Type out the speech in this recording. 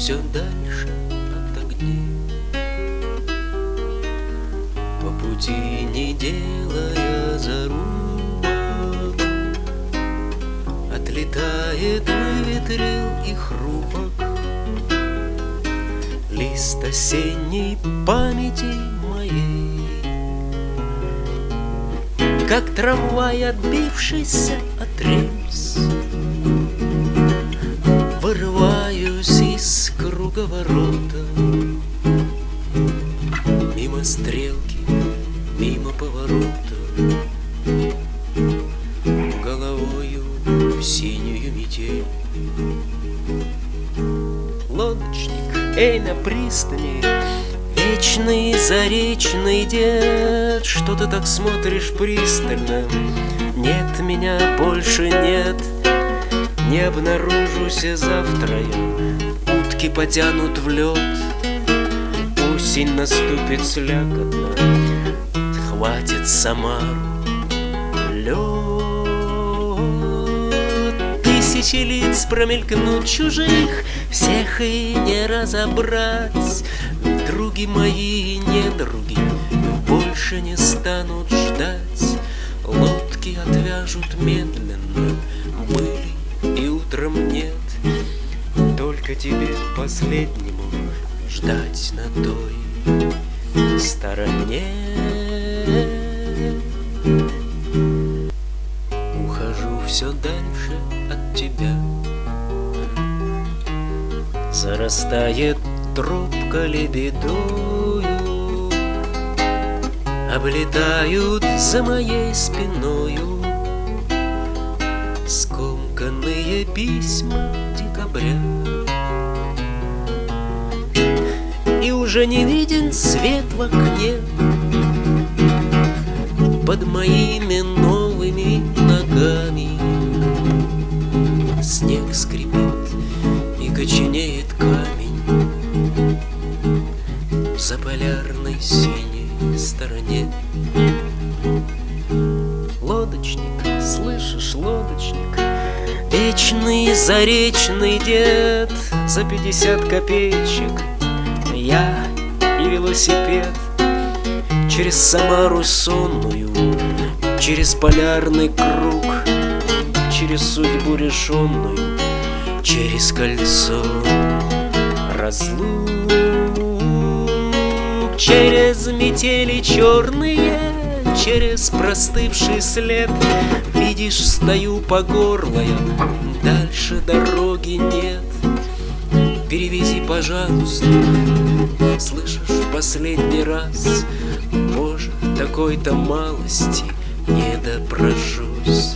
все дальше от огней, по пути не делая зарубок. Отлетает выветрил и хрупок лист осенней памяти моей, как трамвай, отбившийся от рельс. Вырываюсь из круговорота, мимо стрелки, мимо поворота, головою в синюю метель. Лодочник, эй, на пристани, вечный заречный дед, что ты так смотришь пристально? Нет, меня больше нет. Не обнаружусь завтра я, утки потянут в лед, осень наступит слякотно, хватит Самару лед. Тысячи лиц промелькнут чужих, всех и не разобрать. Други мои, недруги, больше не станут ждать. Лодки отвяжут медленно, были и утром нет. Только тебе последнему ждать на той стороне. Ухожу все дальше от тебя, зарастает тропка лебедою, облетают за моей спиною скомканные письма декабря. И уже не виден свет в окне под моими новыми ногами. Снег скрипит и коченеет камень в заполярной синей стороне. Лодочник, слышишь, лодочник, вечный заречный дед, за 50 копеечек я и велосипед через Самару сонную, через полярный круг, через судьбу решенную, через кольцо разлук, через метели черные, через простывший след. Видишь, стою по горло я, дальше дороги нет. Перевези, пожалуйста, слышишь, в последний раз. Боже, такой-то малости не допрошусь.